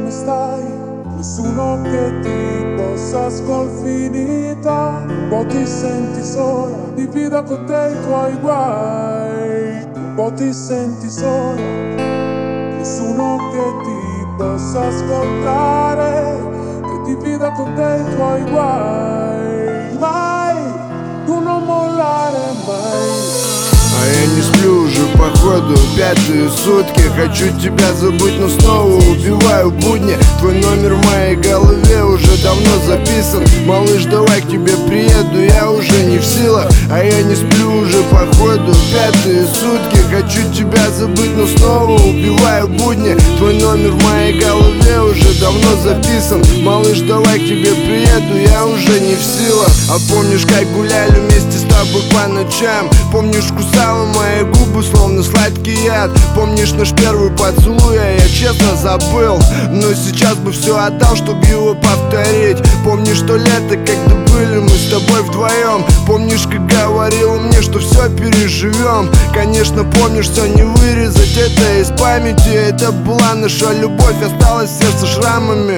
come stai, nessuno che ti possa sconfinita. Un po' ti senti sola, divida con te i tuoi guai. Un po' ti senti sola, nessuno che ti possa ascoltare, che divida con te i tuoi guai. Mai, tu non mollare mai. А я не сплю уже походу пятые сутки. Хочу тебя забыть, но снова убиваю будни. Твой номер в моей голове уже давно записан. Малыш, давай к тебе приеду, я уже не в силах. А я не сплю уже походу пятые сутки. Хочу тебя забыть, но снова убиваю будни. Твой номер в моей голове уже давно записан. Малыш, давай к тебе приеду, я уже не в силах. А помнишь, как гуляли вместе с тобой по ночам? Помнишь, кусала мои губы, словно сладкий яд? Помнишь наш первый поцелуй, а я честно забыл. Но сейчас бы все отдал, чтобы его повторить. Помнишь то лето, когда были мы с тобой вдвоем? Помнишь, как говорила мне, что все переживем? Конечно, помнишь, все не вырезать это из памяти. Это была наша любовь, осталось сердце шрамами.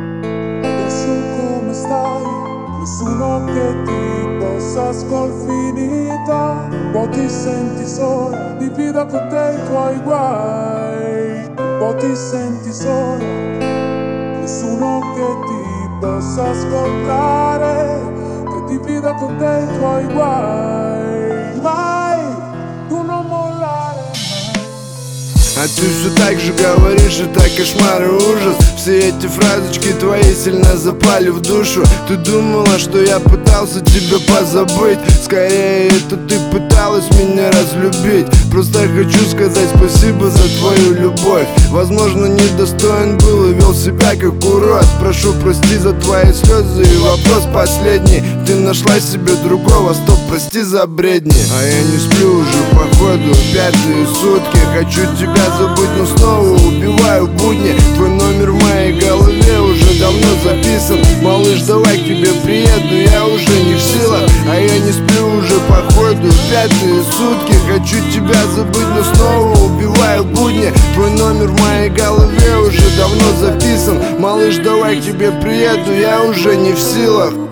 Nessuno che ti possa sconfinita. Un po' ti senti sola, divida con te i tuoi guai. Un po' ti senti sola, nessuno che ti possa ascoltare, che divida con te i tuoi guai. Mai, tu non mollare mai. А ты все так же говоришь, это кошмар и ужас. Все эти фразочки твои сильно запали в душу. Ты думала, что я пытался тебя позабыть? Скорее, это ты пыталась меня разлюбить. Просто хочу сказать спасибо за твою любовь. Возможно, недостоин был и вел себя как урод. Прошу прости за твои слезы и вопрос последний. Ты нашла себе другого, стоп, прости за бредни. А я не сплю уже походу пятые сутки. Хочу тебя забыть, но снова убиваю будни. Твой номер в моей голове уже давно записан. Малыш, давай к тебе приеду, я уже не в силах. А я не сплю уже походу пятые сутки. Хочу тебя забыть, но снова убиваю будни. Твой номер в моей голове уже давно записан. Малыш, давай к тебе приеду, я уже не в силах.